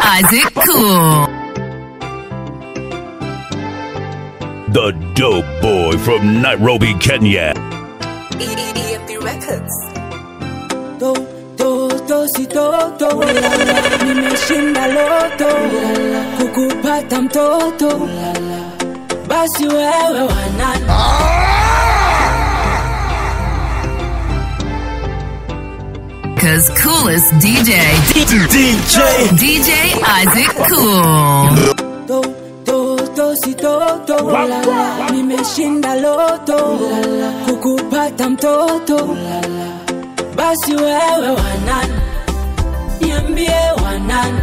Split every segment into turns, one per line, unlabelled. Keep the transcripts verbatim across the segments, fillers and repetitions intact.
Isaac Cool.
The dope boy from Nairobi, Kenya.
E F D Records.
Do, do, do, si, do, do. Nimeshinda loto. Kukupata mtoto. Basi wewe wanani.
Cause coolest D J. D J. D J Isaac Cool.
Do, do, do, si, do, do. Nimeshinda loto. Kukupata mtoto. Basi wewe wanani. Niambie wanani.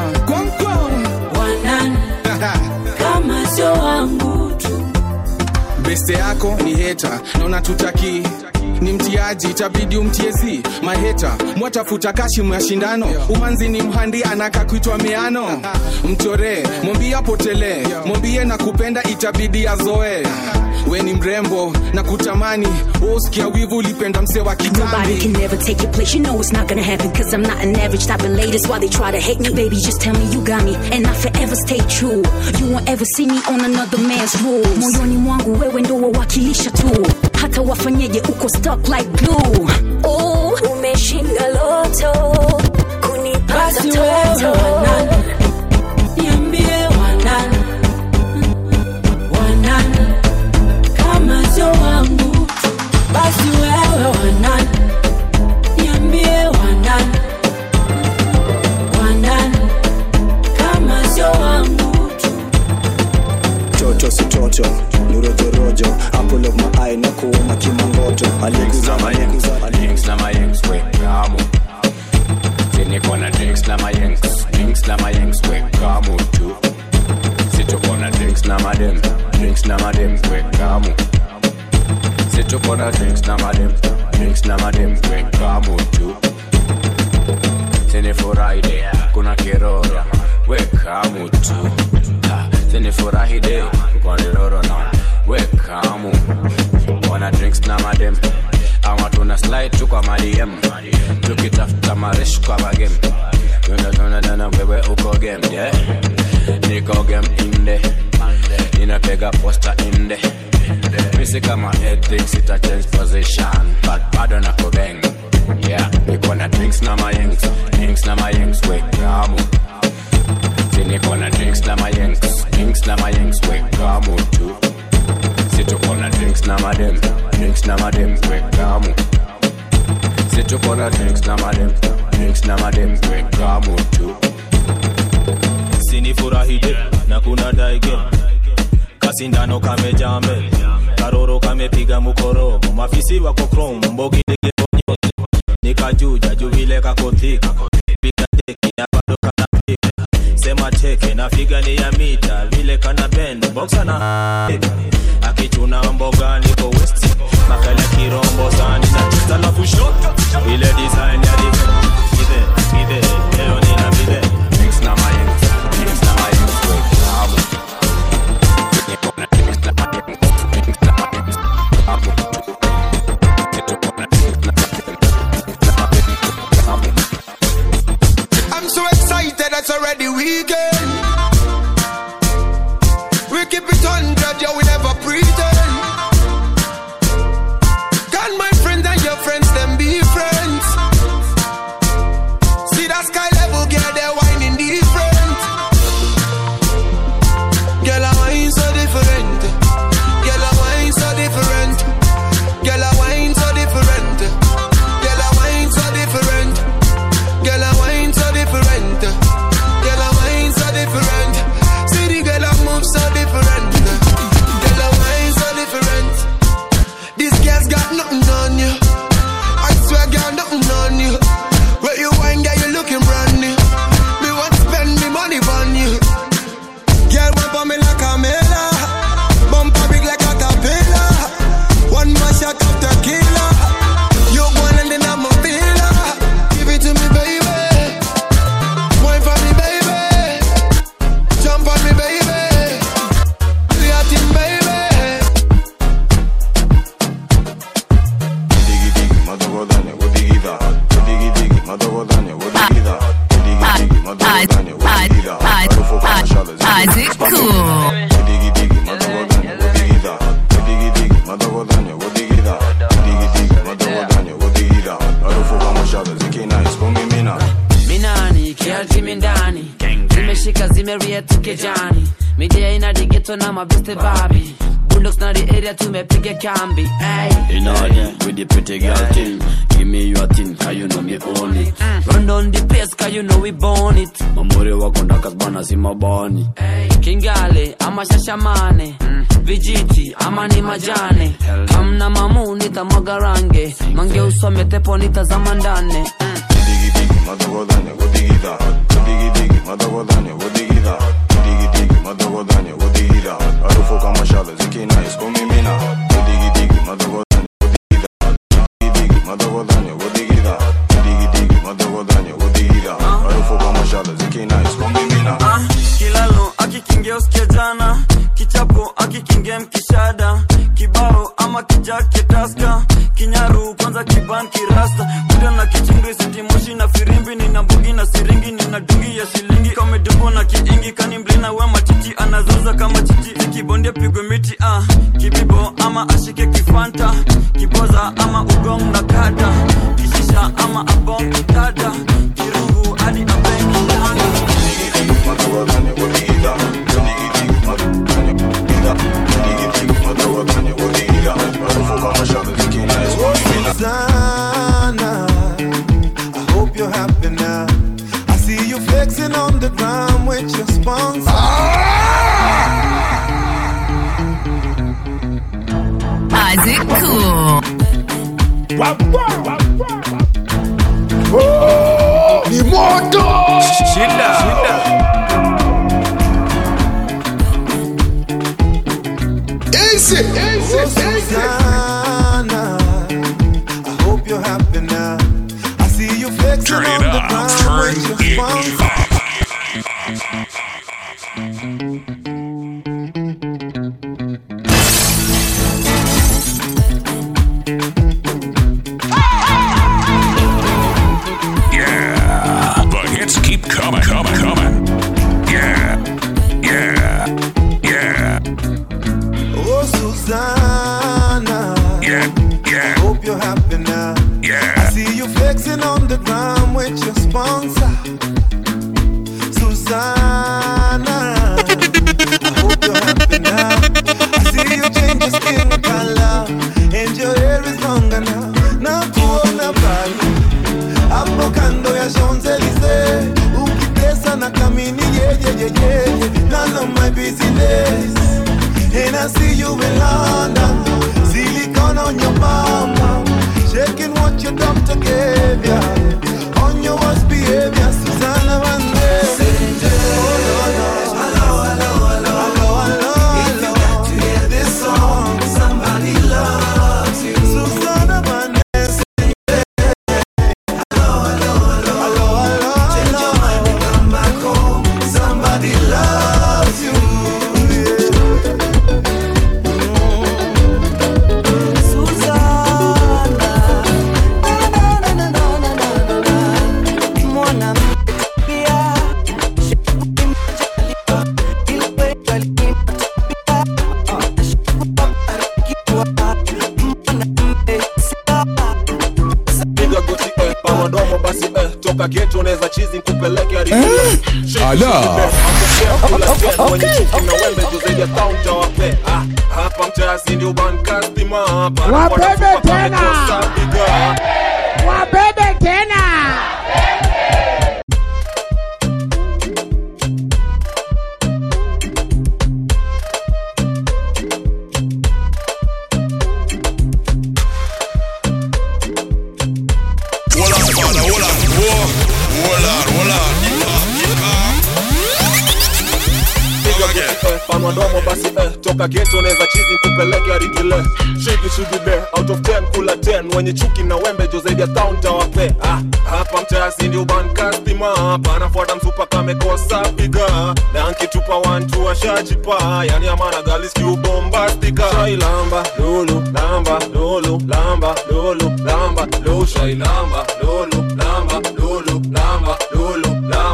Wanani. Kama sio wangu tu.
Beste yako ni hater na unatutaki ni mtiaji itabidi umtiezi maheta mwatafuta kashi mashindano umanzi ni mhandi anaka kuitwa meano mchore mwambie apotele mwambie na kupenda itabidi azoe we ni mrembo na kutamani usikia wivu ulipenda mse wa kitani.
Nobody can never take your place, you know it's not gonna happen, cause I'm not an average type of lady. That's why they try to hate me. Baby, just tell me you got me and I forever stay true. You won't ever see me on another man's rules. Moyoni mwangu wewe ndo wawakilisha tu, hata wafanyeje uko stuck like glue. Oh, umeshinda loto kunipata toto.
Niambie wanani. Wanani. Kama sio wangu. Basi wewe wanani. Niambie wanani. Wanani. Kama sio wangu.
Toto si toto, nurojo rojo. Apple of my eye na kuona kimangoto. Alikuza
mayengs, alikuza na mayengs, we kamu. Sini kona drinks na mayengs, drinks na mayengs, we kamu tu. Sito kona drinks na madem, drinks na madem, we kamu. Sito kona drinks na madem, drinks na madem, we kamu tu. Sini Friday, kuna kiroro, we kamu tu. Sini furahide, kwa niloro na, we kamu. Wana drinks na madem, ama tuna slide tu kwa madiem. Tukitafuta marish kwa bagem. Tuna tuna dana wewe uko game, yeah. Niko game inde, ninapega poster inde. Misi kama ethics ita change position, but bado nako bang, yeah. Niko na drinks na mayengs, drinks na mayengs, we kamu. Sini kona drinks na mayengs, drinks na mayengs, we kamu tu. Sito kona drinks na madem, drinks na madem, we kamu. Sito kona drinks na madem, drinks na madem, we kamu tu.
Sini furahide, na kuna daige. Kasindano kame jambe, karoro kame piga mukoro. Mafisi wako chrome, mbogi dege bonyozi. Nikajuja, juvile kakotika. Piga teki, ya bado kana piga. Sema teke, na figa ni ya mita. Vile kana bend, boxa na akichuna mboga niko west. Makala kirombo sani na tista la fushot. Ile design ya di Bide, bide, leo nina bide.
Drinks na mayengs, drinks na mayengs, we kamu.
I'm so excited, it's already weekend. We keep it hundred, yo, we never pretend. Can my friends and your friends, them be friends? See that sky level, girl, they're whining different. Girl, I whine so different. Girl, I whine so different. Girl, I whine so different. Girl, I whine so different. Girl, I whine so different. Girl, I whine so different. See the girl I move so different. Girl, I whine so
Isaac Cool.
Minani, kialti mindani zimeshika zimeria tukejani media ina digeto na mabiste babi bulldogs na the area tumepiga kambi hey.
In order with the pretty girl thing, give me your thing, cause you know me own it.
mm. Run down the place cause you know we born it.
Mamuri wako ndakas bana si mabani
hey. Kingale ama shashamane mm. Vijiti ama ni majane kamna mamu nitamwaga range mange usome tepo nitazama ndane mm.
Digi digi madagodanya godigida digi digi madagodanya godigida digi digi madagodanya godigida arufu kama shale zikina iskomimina digi digi madagodanya godigida digi digi madagodanya godigida digi digi madagodanya godigida arufu kama shale zikina iskomimina
kilalo akikingia usikia jana kichapo akikingia mkishada kibao ama kijake taska kinyaru kwanza kiban kirasta kuda na kichingri sitimoshi na firimbi nina mbugi na siringi nina dungi ya shilingi kama dumbo na kiingi kani mblina wema chichi anazuza kama chichi kibondia pigwe miti ah kibibo ama ashike kifanta kiboza ama ugong na kata kishisha ama abong tada kirungu hadi abengi ndani
madagodanya godigida digi digi madagodanya godigida digi digi madagodanya godigida arufu kama shale zikina iskomimina
Sana, I hope you're happy now. I see you flexing on the ground with your sponsor.
Isaac Cool.
Ni moto!
Shida, shida.
Easy, easy, easy. I hope you're happy now. I see you flexing
Turn
on
it
the
up,
ground
turn
with your
it
sponsor.
up. Yeah, the hits keep coming, coming, coming. Yeah, yeah, yeah,
Oh, Susanna.
yeah, yeah,
Hope you're happy now.
yeah.
I see you flexing on the ground with your sponsor, Susanna. I hope you're happy now. I see you change your skin color and your hair is longer now. Na kuona bali hapo kando ya Champs-Elysees, ukitesa na kamini yeah yeah yeah yeah. None of my business. And I see you in London, silicone on your mama, shaking what your doctor gave ya, on your worst behavior, Susanna Vande. Oh, no, no. Hello, hello, hello, hello, hello. If you got to hear this song, somebody loves you. Susanna Vande. Hello, hello, hello, hello, hello. Change your mind and come back home. Somebody loves you.
Toka geto neza chizi kupeleke hadi
Ala.
Okay, okay. Hapa mtasi ndio ban customer hapa.
Wabebe tena. Wabebe tena.
Panwa domo basi eh, toka geto neza chizi kupeleke hadi kile. Shiki should be out of ten kula ten. Wenye chuki na wembe jo zaidi ya town tawape. Ah, hapa mtasi ndio ban customer hapa. Anafuata msupa kamekosa piga. Na ankitupa one two ashajipa. Yani amana galis kiu bombastika. Shai lamba, lulu, lamba, lulu, lamba, lulu, lamba, lulu. Shai lamba, lulu, lamba, lulu, lamba, lulu, lamba, lulu.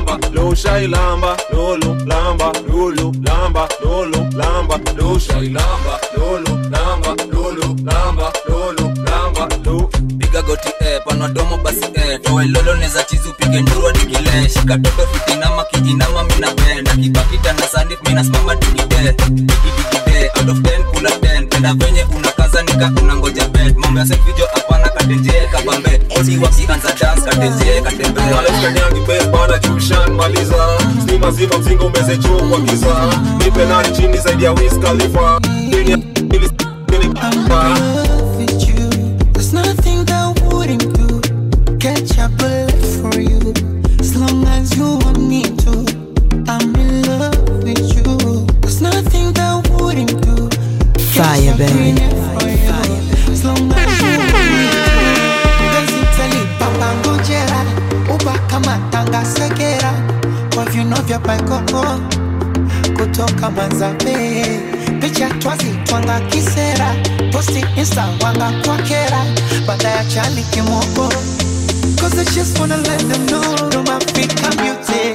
do shy lamba, lolo, lamba, lolo, lamba, lolo, lamba, do shy lamba, lolo, lamba, lolo, lamba, lolo, lamba, do.
Piga goti eh, panwa domo basi eh, towe lolo neza chizu pige nduru digile, shika toto fitinama kijinama mina benda, kibakita na sandif mina smama digide, digide, out of ten kula ten, penda venye unakaza nika unangoja bed, mambo ya selfie jo apana katenje kabambe, odi wakianza dance katenje katembe.
Alex kanyangi base bana chushan maliza, stima zima mzingo umeze chuu kwa giza, nipe nani chini zaidi ya Wiz Khalifa, nini ili nini kapa.
There's nothing that wouldn't do. Catch a bullet for you. As long as you want me to, I'm in love with you. There's nothing that wouldn't do.
Fire, baby.
As long as you want me to. Basically, Papa Ngojera. Uba kama tanga segera. Kwa vyuno vya paikoko kutoka Manzabe. Picha twazi twanga kisera. Posti insta wanga kwa kera. Bada ya chali kimoko. Cause I just wanna let them know I'm African beauty.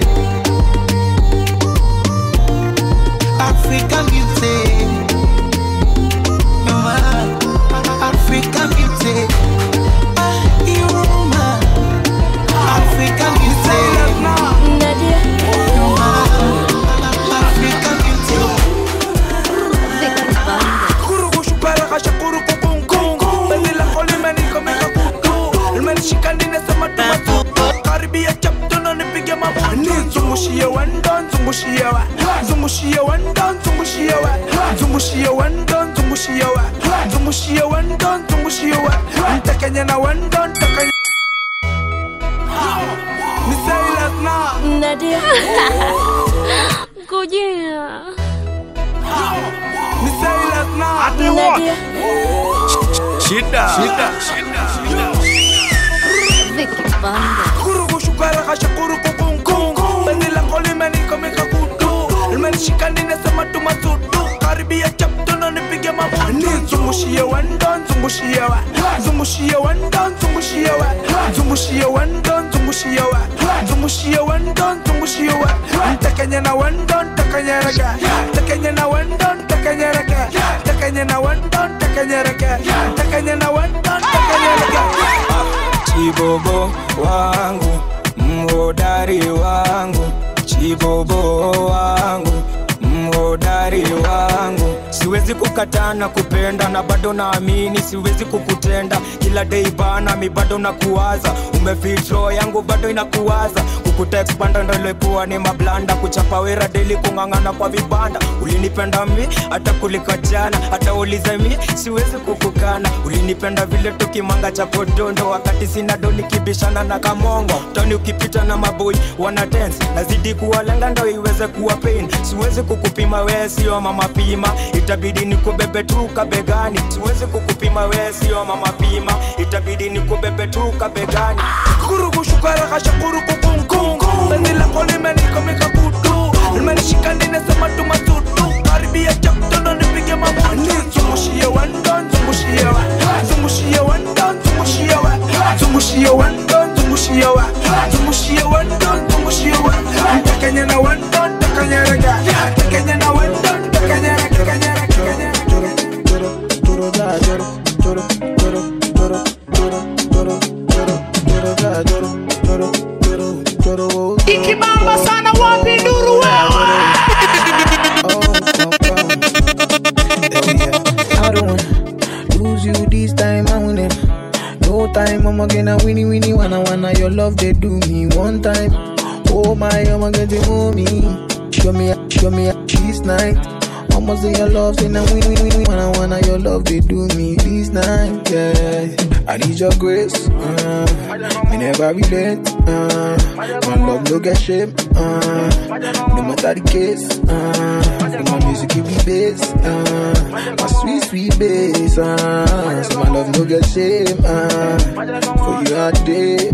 African beauty. Mama, African beauty. Ah, you're my African beauty. Nadia. African beauty.
Kuru kushupara kasha kuru kukungu. Beli la koli meni komeka kutu. Meni shikandine sama tumatu. Karibia chapto na nipige mamu. Zungushie wandon, zungushie wa. Zungushie wandon, zungushie wa. Zungushie wandon, zungushie wa. Zungushie wandon, zungushie wa. Ntakenya na wandon, takenya. Misailas na
Nadia. Ngojea.
Misailas na
Nadia.
Shida Shida Shida
Vicky Banda.
Kuru kushukara kasha kuru kukungu. Beni la koli meni komeka kutu. Meni shikandine sama tumatutu. Karibia chapto na nipige mamu. Zungushie wandon, zungushie wa. Zungushie wandon, zungushie wa. Zungushie wandon, zungushie wa. Zungushie wandon, zungushie wa. Ntakenya na wandon, takenya raga. Takenya na wandon, takenya raga. Takenya na wandon, takenya raga. Takenya na wandon, takenya raga.
Chibobo wangu, mhodari wangu. Chibobo wangu, mhodari wangu. Siwezi kukatana kupenda na bado naamini siwezi kukutenda. Kila day bana mi bado nakuwaza. Umefitro yangu bado inakuwaza. Kukutext panda ndo ilikuwa ni mablanda. Kuchapa wera daily kungangana kwa vibanda. Ulinipenda mi hata kulika jana. Hata uliza mi siwezi kukukana. Ulinipenda vile tukimanga cha podondo. Wakati sina doni kibishana na kamongo. Toni ukipita na maboy wana dance. Nazidi kuwalenga ndo iweze kuwa pain. Siwezi kukupima we sio mama pima. Itabidi nikubebe tu kabegani. Siwezi kukupima we sio mama pima. Itabidi nikubebe tu kabegani.
Kuru kushukara kasha kuru kukungu. Beni la koli meni komeka kutu. Meni shikandine sama tumatutu. Karibia chapto na nipige mamu. Zungushie wandon, zungushie wa. Zungushie wandon, zungushie wa. Zungushie wandon, zungushie wa. Zungushie wandon, zungushie wa. Ntakenya na wandon, takenya raga. Takenya na wandon, takenya raga.
Ikibamba sana wapi nduru wewe.
I don't wanna lose you this time, I want it. No time, I'm gonna winnie winnie wanna wanna your love they do me one time. Oh my, I'm gonna do me. Show me, show me this night. Almost in your love, say now win win win win. Wanna wanna your love they do me this night, yeah. I need your grace, uh, me never relent, uh, my love no get shame, uh, no matter the case, uh, my music give me bass, uh, my sweet sweet bass, uh, so my love no get shame, uh, for you all day,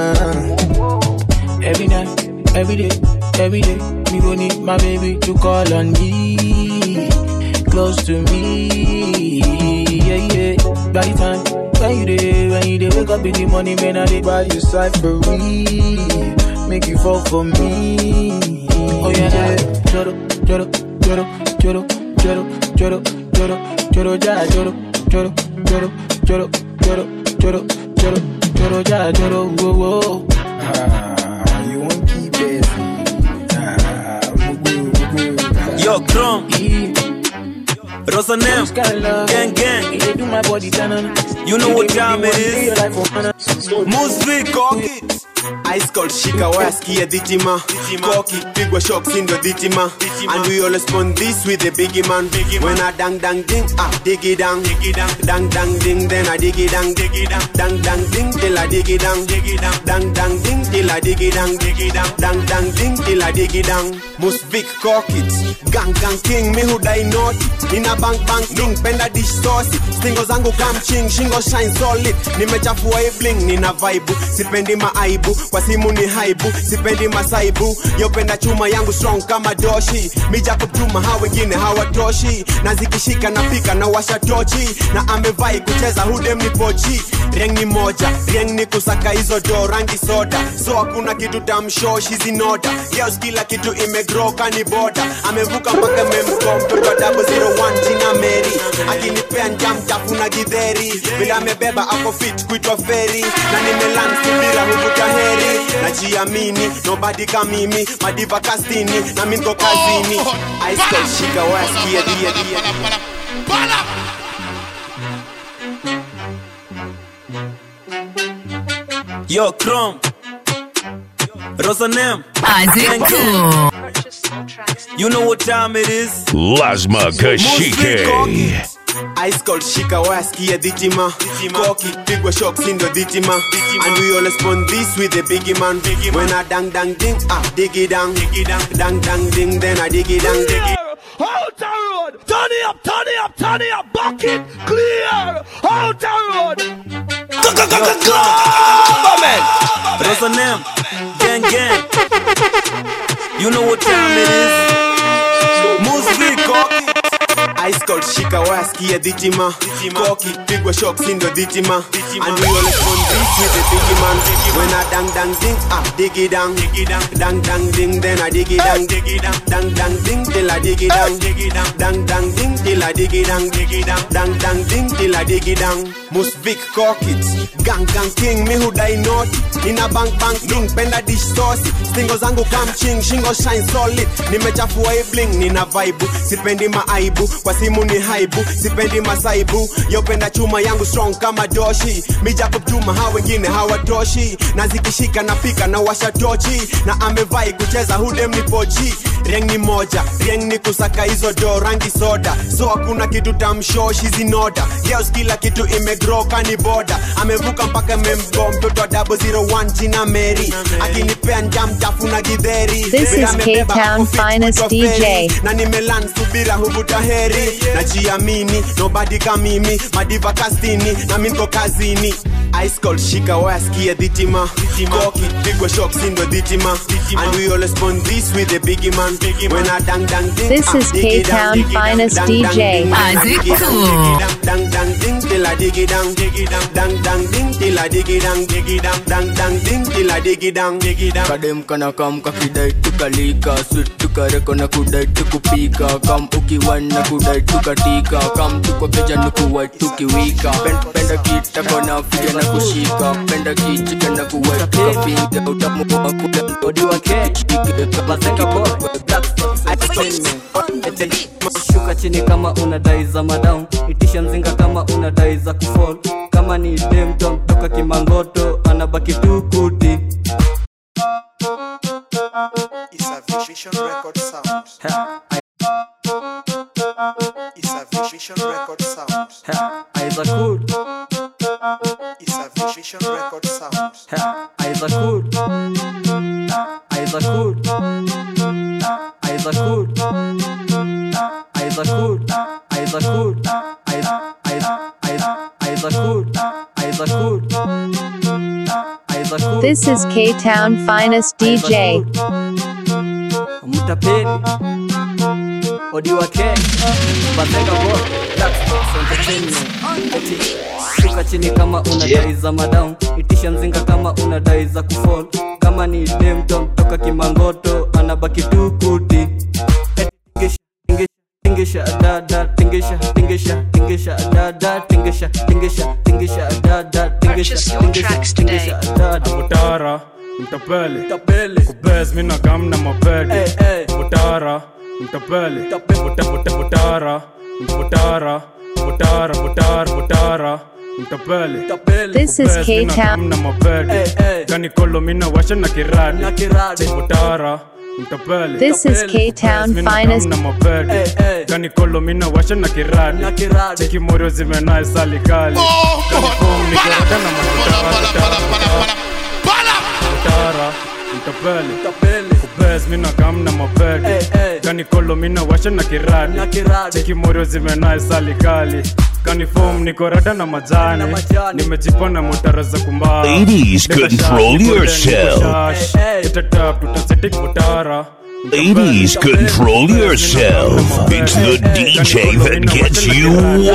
uh.
Every night, every day, every day, me gon' need my baby to call on me, close to me, yeah yeah. By the time when you dey, when you dey wake up in the morning, man, I dey
buy you cyphery. make you fall for me. Oh yeah, choro, choro, choro, choro, choro, choro, choro, choro, ja, choro, choro, choro, choro, choro, choro, choro, choro, ja, choro, whoa, whoa. Ah, you won't keep it. Ah, mugu, mugu.
Yo, Chrome. Rosanem, gang gang.
Do my body
you know what time it is. Musvi Koki.
Ice cold shika waskia ditima Koki pigwa shock sindo ditima And we all respond this with the biggie man When I dang dang ding, ah diggy dang Dang dang ding, then I diggy dang Dang dang ding till I diggy dang Dang dang ding till I diggy dang Dang dang ding till I diggy dang Musvik Kokit Gang gang king, me who die not In a bank bank ding, penda dish sauce Stingo zangu kam ching, shingo shine solid Nimechafua e bling, nina vibe Sipendi maaibu, kwa simu ni haibu Sipendi masaibu, yopenda chuma yangu strong kama doshi Mija kutuma hawa wengine hawatoshi Na zikishika na pika na washa tochi Na amevai kucheza hudem ni pochi Rieng ni moja, rieng ni kusaka hizo do rangi soda So hakuna kitu tamsho, she's in order Girls kila kitu imegrow kani boda Amevuka mpaka memkom, tuka double zero one jina Mary Akinipea njam tafuna githeri Bila amebeba ako fit kuitwa feri Na nimeland subira huvuta heri Najiamini, nobody kamimi Madiva kastini, na minko kazini Ice cold shika waskia dia dia Bala!
Yo, Chrome. Rosanem.
Isaac Cool.
You know what time it is.
Lazma Kashike.
Ice cold shika waskia ditima Koki pigwa shock sindo ditima And we all respond this with the biggie man When I dang dang ding, ah diggy dang Dang dang ding, then I diggy dang
Out the road! Turn it up, turn it up, turn it up! Bucket clear! Out the road!
Rosanem, gang gang. You know what time it is.
Musvi Koki Ice cold shika waskia ditima Koki pigwa shock sindo ditima And we all respond this with the biggie man When I dang dang ding, ah diggy dang Dang dang ding, then I diggy dang Dang dang ding till I diggy dang Dang dang ding till I diggy dang Dang dang ding till I diggy dang Musvik Kokit Gang gang king, me who die not In a bank bank ding, penda dish sauce Stingo zangu kam ching, shingo shine solid Nimechafua e bling, nina vibe Sipendi maaibu, kwa simu ni haibu Sipendi masaibu, yopenda chuma yangu strong kama doshi Mija kutuma hawa wengine hawatoshi Na zikishika na pika na washa tochi Na amevai kucheza hudem ni pochi Rieng ni moja, rieng ni kusaka hizo do rangi soda So hakuna kitu tamsho, she's in order Girls kila kitu imegrow kani boda Amevuka mpaka memgo, mtoto wa double zero one jina Mary Akinipea njam tafuna githeri
This is K-Town finest D J
Na nimeland subira huvuta heri Najiamini, nobody kamimi Madiva kastini, na minko kazini Ice cold shika waskia ditima Koki pigwa shock sindo ditima And we all respond this with the biggie man When I dang dang ding,
This is K-Town finest D J
Isaac Cool.
Dang dang ding till I diggy dang Dang dang ding till I diggy dang Dang dang ding till I diggy dang
Kadem kana kam kakidai tukalika Sweet tukareko na kudai tukupika Kam ukiwan na kudai tukatika Kam tuko keja nukuwai tukiwika Penda kita kona fija na kushika Penda kichika na kuwai tukapinga Utamu wa kuda odi wa kechike Kabaseka boy, black
Shuka chini kama unadai za madown Itisha mzinga kama unadai za kufall Kama ni dem tom toka kimangoto Anabaki tu kuti
It's a Vision Record sound. It's a Vision Record sound.
Aiza cool.
It's a Vision Record sound.
Aiza cool. Aiza cool. Aiza cool. Aiza cool. Aiza cool. Aiza Aiza Aiza cool. Aiza cool. Aiza cool.
This is K-Town finest D J
Mutapeli Odi wa K Bazenga boy That's entertainment Shuka chini kama unadai za madown Itisha mzinga kama unadai za kufall kama ni dem toka kimangoto anabaki tu kuti. Tingisha dada, tingisha, tingisha, tingisha dada, tingisha, tingisha, tingisha dada, tingisha, tingisha, tingisha dada.
Mutara, mtapeli, mtapeli, kubez mina gamna mabegi. Mutara, mtapeli, mtapeli, mutara, mutara, mutara, mutara, mutara, mtapeli, mtapeli.
This is K-Town.
Kani kolo mina washa na kiradi. Mutara.
This is K-Town finest.
Kani kolo mina washa na kiradi. Cheki morio zimenae salikali. Kani fomu nikorada na matutara. Mutara, mtapeli, kubez mina gamna mabegi. Kani kolo mina washa na kiradi. Cheki morio zimenae salikali. Kani fomu nikorada na majani. Nimejipana mutara za kumbaa.
Ladies, control yourself.
Itatap tutasetik mutara.
Ladies, control yourself. It's the D J that gets you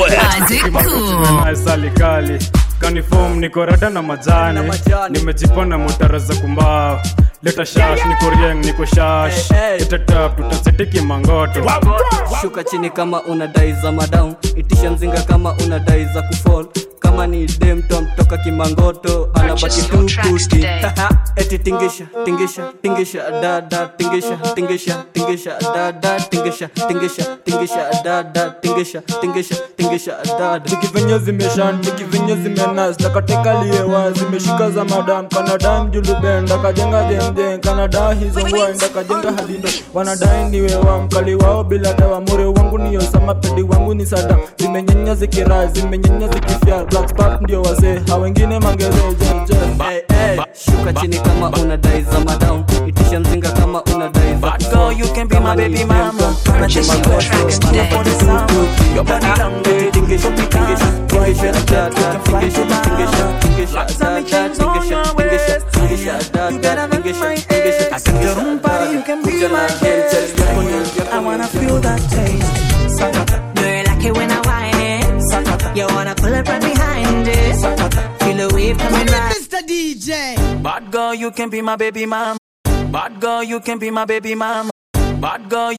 wet.
Salikali. Kani fomu nikorada na majani. Nimejipana mutara za kumbaa. Leta shash niko rieng niko shash. Itatap tutasetiki mangoto.
Shuka chini kama unadai za madown. Itisha mzinga kama unadai za kufall. Kama ni dem tom toka kimangoto anabaki tu kuti. Eti tingisha, tingisha, tingisha dada, tingisha, tingisha, tingisha dada, tingisha, tingisha, tingisha dada, tingisha, tingisha, tingisha dada.
Zikivenye zimeshan, zikivenye zimenas. Nakateka liyewa, zimeshika za madam. Kanada mjulubenda, kajenga jemjeng. Kanada hizo nguenda, kajenga hadindo. Wanadai niwewa, mkali wao bila dawa. Mure wangu niyo sama, pedi wangu ni sadam. Zimenyenya zikirai, zimenyenya zikifia. Black spark ndio wazee, hao wengine mangeze jenje.
Hey, hey, shuka chini kama unadai za madown. Itisha mzinga kama unadai za kufall.
Girl, you can be my baby mama. Wanna chase your tracks today. Your body language, tingisha, tingisha, tingisha dada, tingisha, tingisha, tingisha dada, tingisha, tingisha, tingisha dada, tingisha, tingisha. I got your own body, you can be my guest. I wanna feel that taste. Do you like it when I whine it? You wanna pull up right behind it? Feel the wave coming right.
Mister D J.
Bad girl, you can be my baby mama. Bad girl, you can be my baby mama. Bad girl,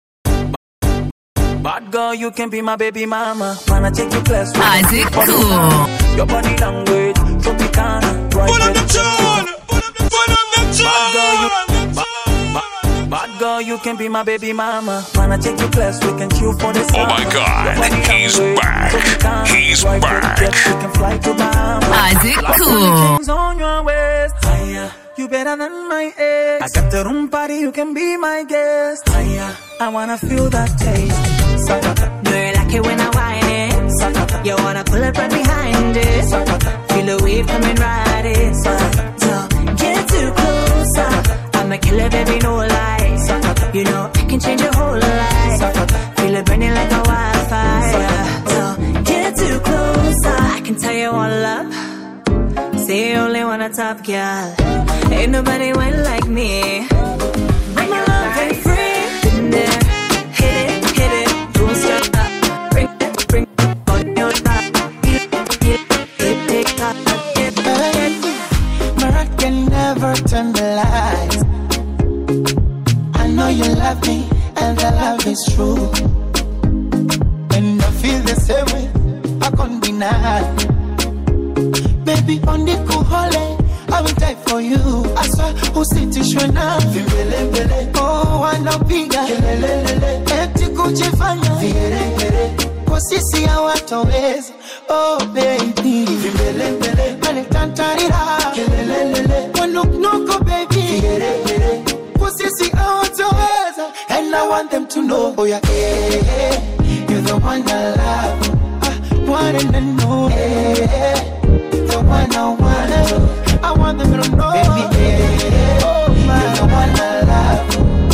bad girl, you can be my baby mama. Wanna take you class?
Isaac Cool.
Your body language, Tropicana. Pull up the tune, pull up the tune. Bad girl, you, bad, bad girl, you can be my baby mama. Wanna take you class? We can chill for the summer.
Oh my God, he's back. He's back.
We can fly to Bahamas.
Isaac Cool.
On your waist. You better than my ex. I got the room party, you can be my guest. I wanna feel that taste.
Do you like it when I whine it? You wanna pull up right behind it? Feel the wave coming right in. Don't get too close. I'm a killer, baby, no lies. You know I can change your whole life. Feel it burning like a wildfire. Don't get too close. I can tell you all love. Say you only want a top girl. Ain't nobody went like me. Bring your love ain't free. Been there, hit it, hit it, don't stop. Bring it, bring it on your top. Hit it, hit it, hit
it. But I can never turn the lights. I know you love me, and the love is true. And I feel the same way, I can't deny. Baby, on the cool holiday, I will die for you. I swear, who sit to show now? Oh, I know bigger. Empty kujifanya. Kwa sisi ya watoweza. Oh, baby. Mane tantarira. Wanuknuko, baby. Kwa sisi ya watoweza. And I want them to know. Oh, yeah, hey, hey. You're the one I love. I want them to know. Hey, hey. The one I want, I want them to know. Baby, yeah, oh, you're the one I love.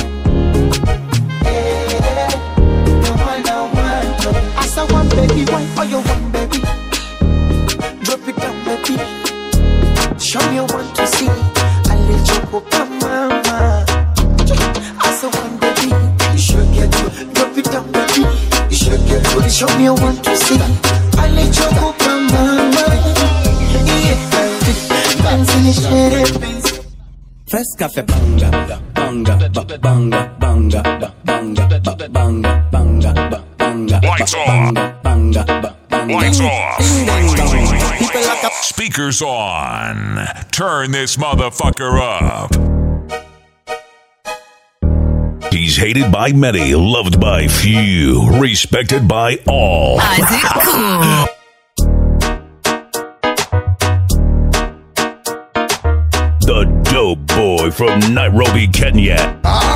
Yeah, the one I want. I saw one baby, one for your one baby. Drop it down, baby. Show me what to see. I let you go, mama. I saw one baby. You should get to drop it down, baby. You should get to show me what to see. I let you go, mama.
First
Fresca fe banga, banga, banga, banga, banga, banga, banga, banga, banga.
Lights off.
Banga, banga,
Lights off. Speakers on. Turn this motherfucker up. He's hated by many, loved by few, respected by all.
Isaac Cool.
The dope boy from Nairobi, Kenya.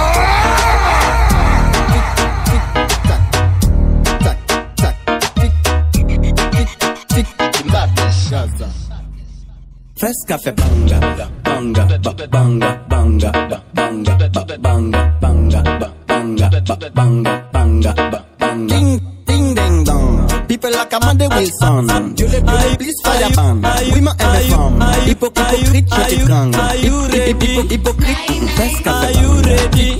Fresca fe banga, banga, banga, banga, banga, banga, banga, banga, banga, banga, banga. Ding, ding, ding, dong. People like Amanda Wilson. Dieu le plus, please fire ban. Oui, ma M F M. Hypocrite, hypocrite, petit gang. Hypocrite, hypocrite. Fresca fe banga.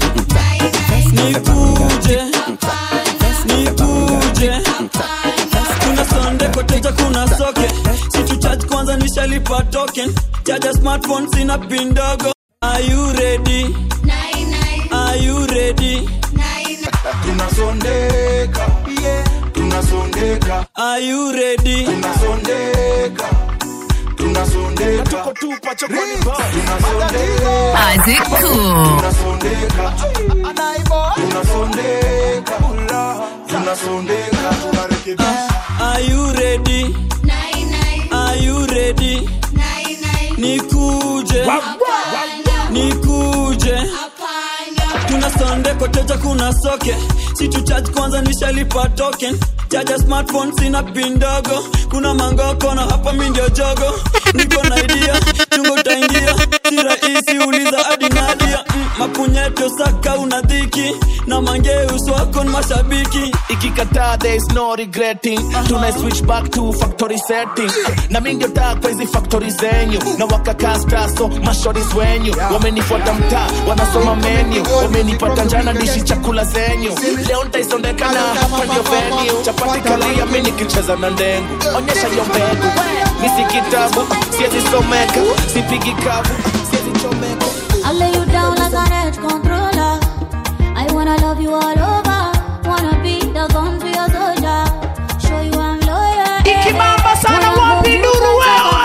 Nikuje, nikuje. Kuna sonde koteja kuna soke. Situ charge kwanza nishalipa token. Charge smartphone sina pin dogo. Are you ready? Are you ready?
Tunasondeka, yeah. Tunasondeka.
Are you ready?
Tunasondeka. Tunasondeka. Tuko tupa chokoni ba. Tunasondeka.
Isaac Cool.
Tunasondeka. Tunasondeka. Tunasondeka. Tunarekebisha.
Are you ready? Are you ready? Nikuje. Nikuje. Tuna sonde koteja kuna soke. Situ charge kwanza nishalipa token. Charge smartphone sina pin dogo. Kuna mangoko na hapa mimi ndio jogo. Niko na idea, chungo taingia. Si rahisi uliza hadi Nadia. Mm, mapunyeto saka unadhiki. Na mangeus wako ni mashabiki.
Ikikataa there is no regretting. Tuna switch back to factory setting. Na mimi ndio taa kwa hizi factory zenyu. Na wakakasta so mashoris wenyu. Wamenifuata mtaa, wanasoma menu. Wamenipata njana dishi chakula zenyu. Leo nitaisondeka na hapa ndio venue. Chapati kalia mimi nikicheza na ndengu. Onyesha hiyo mbegu. Nisi kitabu, siwezi someka. Sipigi kavu, siwezi chomeka.
I'll lay you down like an edge controller. I wanna love you all over. Wanna be the gun to your soldier. Show you I'm loyal.
Ikibamba sana wapi nuru wewe.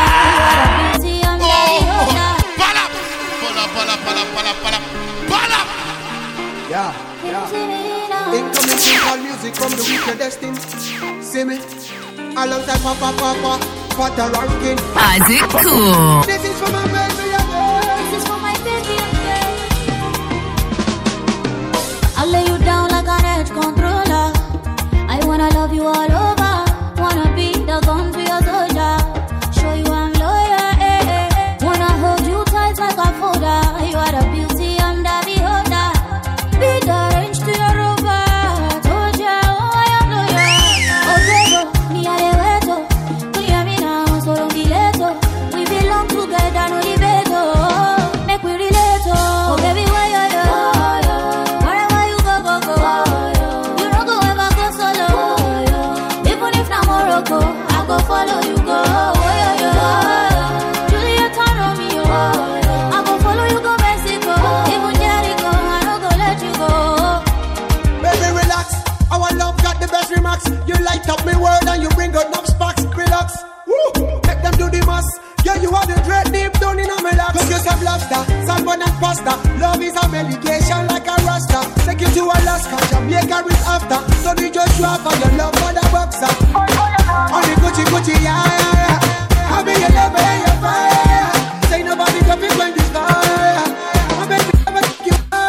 Pala,
pala, pala, pala, pala, pala, pala.
Yeah, yeah. Incoming people music from the wicked destined. See me, alongside Papa Papa, Pata ranking.
Isaac Cool.
This is for my baby,
this is for my baby. I'll lay you down like an edge controller. I wanna love you all over. Wanna be the gun to your soldier. Show you I'm loyal. Eh, eh, eh. Wanna hold you tight like a folder. You are the beauty, I'm the beholder. Be the range to your rover. Told ya, oh I am loyal. Oh Diego, ni aleweto. Clear me now, so don't be late. We belong together, no debate. Make we relate. Oh baby, why you yo? Wherever you go, go, go. You don't go ever go solo. Even if not Morocco, I go follow you go. Oh yo yo. Juliet and Romeo. I go follow you go Mexico. Even Jericho, I don't go let you go.
baby relax. Our love got the best remarks. You light up me world and you bring out enough sparks. Relax, woo. Make them do the mass. Yeah, you are the dread deep down in a melax. Cook yourself lobster, salmon and pasta. Love is a medication like a rasta. Take you to Alaska, Jamaica is after. So we just drop on your love for the boxer. On the Gucci Gucci, yeah, yeah, yeah. I be your love and your fire. Say nobody can be when this fire. I bet you never take you fire.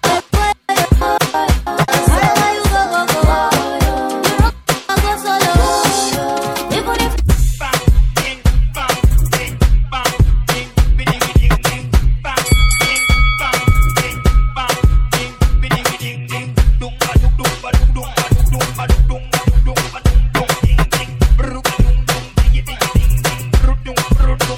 Wherever you go, go, go. You don't go solo. Even if
Bang,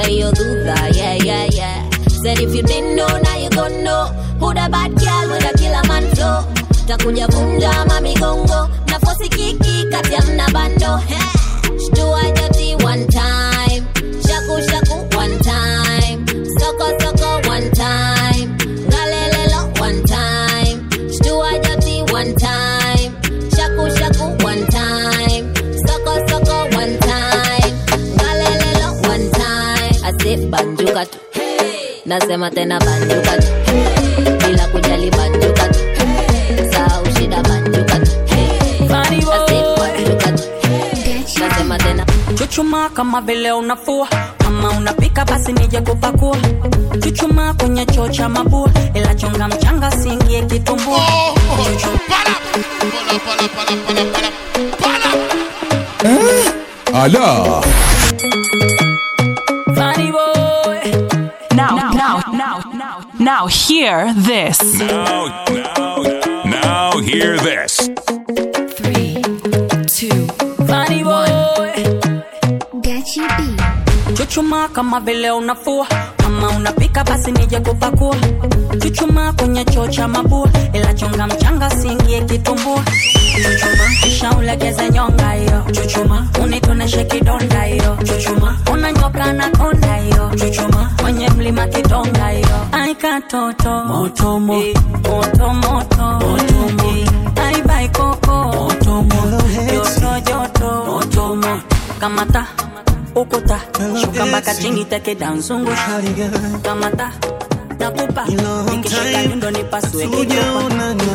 you do that, yeah, yeah, yeah. Said if you didn't know, now you gon' know. Who the bad girl with a killer man flow. Takuja vunja mami gongo. Na fosi kiki kati ya mna bando. Shtua jati one time. Shaku shaku one time. Soko soko one time. Galelelo one time. Shtua jati one time. Shaku shaku one time. Soko soko one time. Galelelo one time. I say banjuka tu. Nasema tena banjuka tu. Bila kujali banjuka tu. Saa ushida banjuka tu.
Funny boy.
I say banjuka tu. Nasema tena
chuchuma kama vile unafua. Kama unapika basi nije kupakua. Chuchuma kwenye choo cha mabua. Ila chonga mchanga singie kitumbua. Chuchuma
pala pala pala pala pala pala.
Ala.
Funny boy.
Now, now, now, now, now, hear this.
Now, now, now, hear this.
Three, two,
Funny boy.
Get you beat.
Chuchuma kama vile unafua. Kama unapika basi nije kupakua. Chuchuma kwenye choo cha mabua. Ila chonga mchanga singie kitumbua. Chuchuma kisha ulegeze nyonga hiyo. Chuchuma unitoneshe kidonda hiyo. Chuchuma unanyoka na konda hiyo. Chuchuma kwenye mlima kidonga hiyo. Aika toto moto mo moto moto moto mo. Ai bai koko moto mo joto joto moto mo. Kamata ukuta shuka mpaka chini teke danzungu. Kamata nakupa nikishika nyundo nipasue kichwa.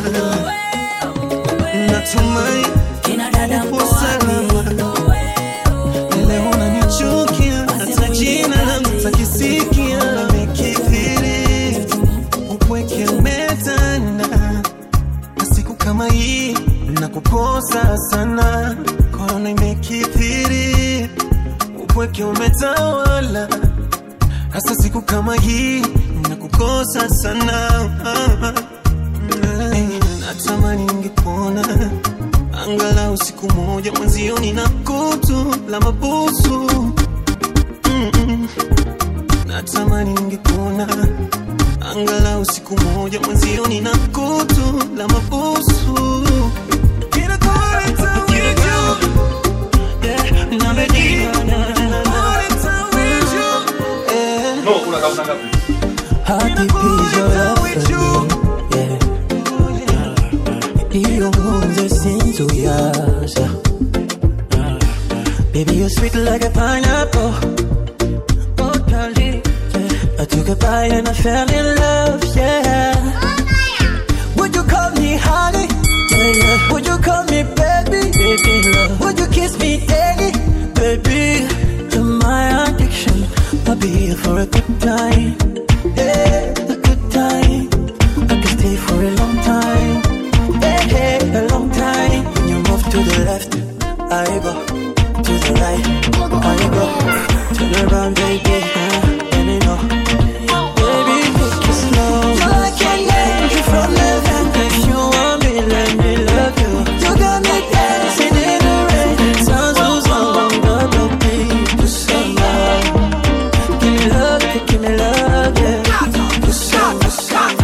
Natumai
kina dada
upo salama. Leo unanichukia hata jina langu takisikia. Nimekithiri upweke umetanda. Na siku kama hii nakukosa sana. Korona imekithiri upweke umetawala. Hasa siku kama hii nakukosa sana. Natamani ningekuona angalau siku moja mwenzio nina kutu la mabusu. Mm-mm. Natamani ningekuona angalau siku moja mwenzio nina kutu la mabusu. Kila kona tawiju yeah, nabedi
no, kuna kauna ngapi?
Hadi pijo la yeah. Iyo munze sinto yasha. Baby, you're sweet like a pineapple. Oh, darling, yeah. I took a bite and I fell in love, yeah. Would you call me honey? Yeah, yeah. Would you call me baby? Baby, love. Would you kiss me daily? Baby, you're my addiction. I'll be here for a good time. Yeah, a good time. I can stay for a long time. Hey, hey, a long time. When you move to the left, I go. To the right, I go. Turn around, baby, huh? Let me know. Baby, take it slow. So I can get you from the back. If you want me, let me love you. You got me dancing in the rain. Sounds so strong, but don't be too slow. Give me love, give me love, yeah. Too slow, too slow.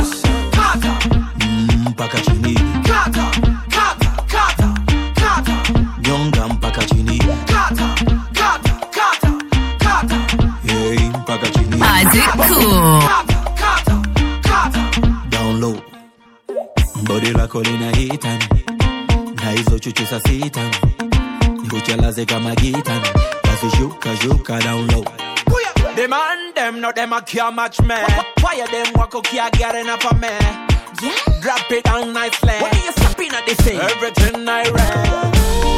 Mpaka chini. Kata, kata, kata, kata. Nyonga mpaka chini. Kata, kata, kata, kata. Hey, mpaka chini.
Aziko.
Kata, kata, kata. Down low. Body lako lina hitani. Na hizo chuchu sa sitani. Nikuchalaze kama gitani. Basi shuka, shuka down low.
The man them no them a can't match me. Why them walk up here getting up on me? Yeah. Drop it down nicely. What are you stopping at this thing? Everything I read.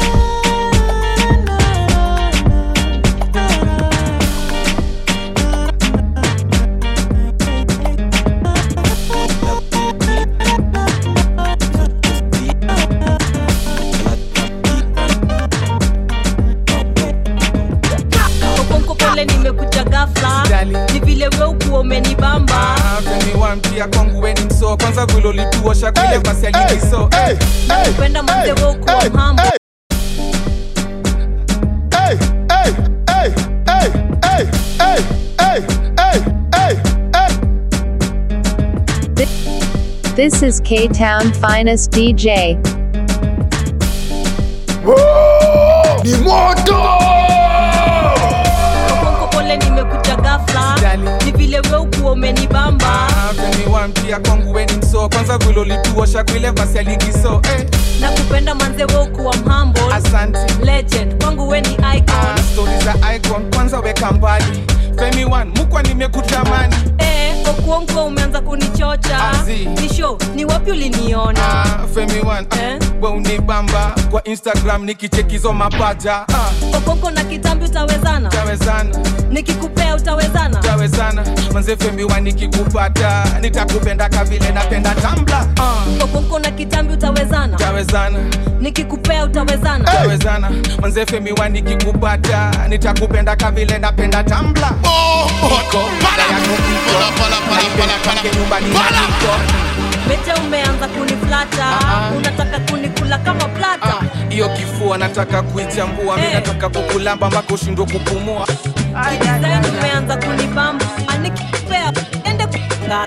Nimekuja ghafla ni vile wewe uko umenibamba.
Umeniwaambia kwangu wewe ni mso kwanza vile ulituosha kule basi nyingi so.
Napenda mzee wewe uko mhamba.
Hey, hey, hey, hey, hey, hey, hey.
This is K-Town finest D J.
Ni moto!
Konko pole nimekuja ghafla. Ni vile wewe ukuwa umenibamba.
Pia kwangu weni mso. Kwanza vile ulituosha kwile basi aligiso eh.
Nakupenda manze wewe ukuwa mhambo.
Asante
legend kwangu weni icon.
ah, stories za icon kwanza weka mbali. Femi one mukwa nimekutamani.
Eh, okuonko umeanza kunichocha.
Azi.
Ni show, ni wapi uliniona?
Ah, Femi one eh? We unibamba. Kwa Instagram nikichekizo mapaja ah.
Okonko na kitambi utawezana?
Utawezana.
Nikikupea utawezana?
Utawezana. Manze Femi one nikikupata nitakupenda kavile napenda Tumblr ah.
Okonko na kitambi utawezana?
Utawezana.
Nikikupea utawezana?
Utawezana. Manze Femi one nikikupata nitakupenda kavile napenda Tumblr.
Oh, para, para, para, para, para, para.
Mete umeanza kuniflata, uh-huh. Unataka kunikula kama plata.
Iyo uh, kifua nataka kuichambua, hey. Mimi nataka kukulamba mpaka ushindwe kupumua.
Design umeanza kunibamba, anikipea ende kufunga.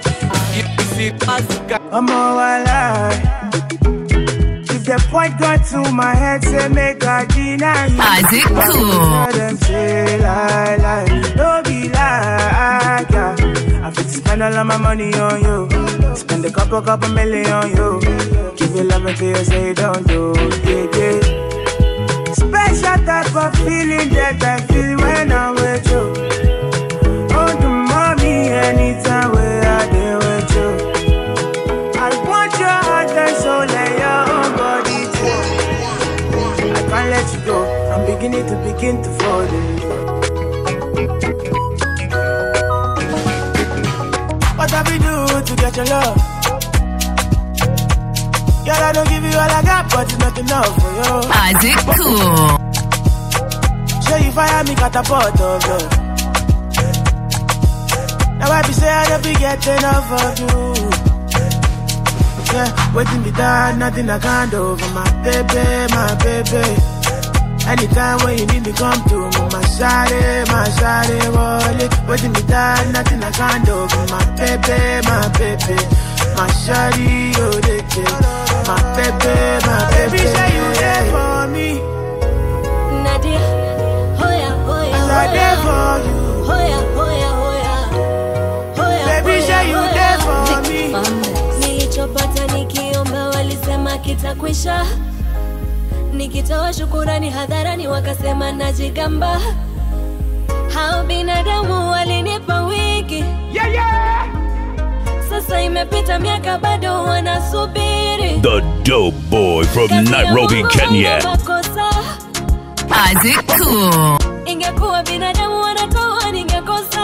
I'm all alive. If the point got to my head, say make I deny you.
Is it cool?
Them say lie, lie, don't be like yeah. I fit spend all of my money on you. Spend a couple, couple million on you. Give you love until you say don't do, yeah, yeah. Special type of feeling that I feel when I'm with you. Oh, the mommy, anytime where I deal with you. I want your heart and soul and your own body too. I can't let you go. I'm beginning to begin to fall in love. What have we do to get your love? Girl, I don't give you all I got, but it's not enough for you.
Is it cool?
Show you fire me catapult of love. Now I be say I don't be getting enough of you. Yeah, waiting be done, nothing I can't do for my baby, my baby. Anytime when you need me, come to me, my shawty, my shawty, wallet. Waiting me done, nothing I can't do for my baby, my baby. My shawty, you did it. My baby, my baby. Baby, say you there for me.
Nadia, hoya, hoya,
hoya. I'm there for you.
Hoya, hoya, hoya. Hoya,
baby, say you there for me.
Nilichopata nikiomba walisema kitakwisha. Nikitoa shukurani hadharani wakasema najigamba. Hao binadamu walinipa wiki.
Yeah, yeah.
Sasa imepita miaka bado wanasubiri.
The dope boy from Nairobi, Kenya.
Is it cool?
Ingekuwa binadamu wanatoa ningekosa.